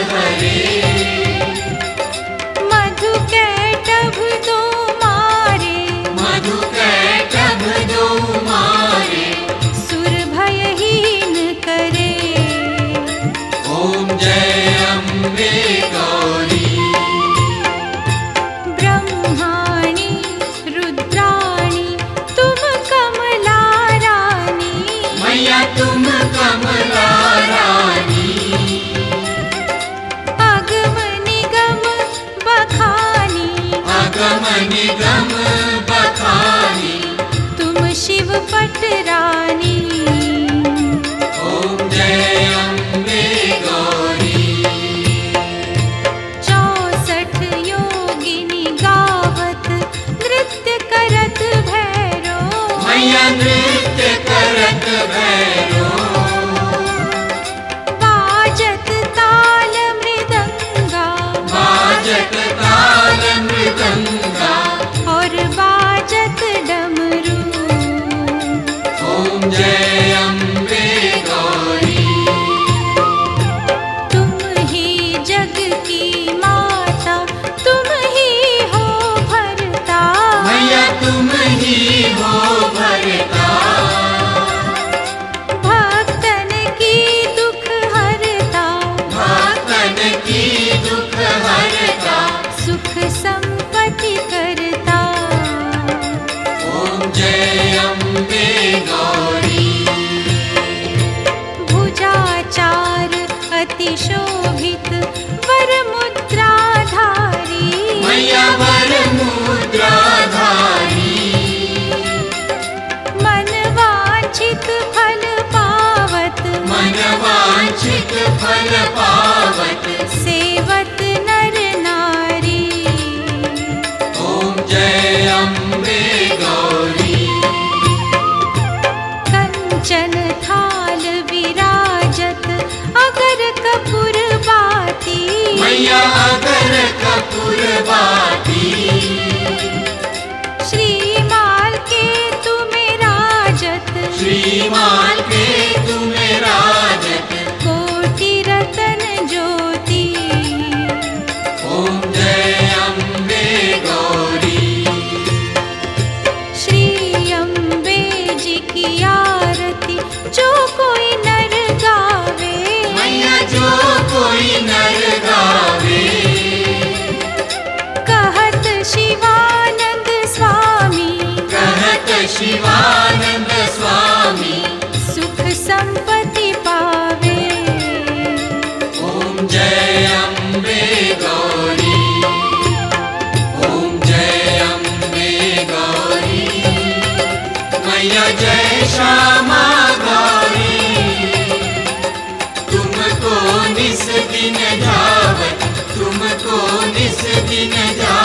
हरे। मधु कैटभ दो मारे, मधु कैटभ दो मारे, सुर भयहीन करे। ओम जय अम्बे गौरी। ब्रह्माणी रुद्राणी तुम कमला रानी, मैया तुम कमला रानी। अगम निगम बखानी, अगम निगम बखानी, तुम शिव पट रानी। ओम जय अम्बे गौरी। 64 योगिनी गावत नृत्य करत भैरो, मैया नृत्य करत भैरो। बाजत ताल मृदंगा, बाजत ताल मृदंगा, और बाजत डमरू। ओम जय अम्बे गौरी। तुम ही जग की माता, तुम ही हो भरता, मैया तुम ही हो भरता। भक्तन की दुख हरता, भक्तन की दुख हरता। सुख संपत्ति करता। ओम जय अम्बे गौरी। भुजाचार अति शोभित वर मुद्राधारी, मैया वर मुद्राधारी। मन वांछित फल पावत, मन वांछित फल पावत। सेवत नर नारी। ओम जय अम्बे गौरी। कंचन थाल विराजत अगर कपूर बाती, मैया अगर कपूर बाती। श्रीमाल के तुम्हें राजत, श्रीमान के तुम्हें राजत। कोटि रतन ज्योति। ओम जय अम्बे गौरी। श्री अम्बे जी की आरती जो कोई नर गावे, मैया जो कोई नर गावे। कहत शिवानंद स्वामी, कहत शिवानंद स्वामी। सुख संपत्ति पावे। ओम जय अम्बे गौरी। ओम जय अम्बे गौरी। मैया जय श्यामा गौरी। तुमको निस दिन जावत, तुमको निस दिन जावत।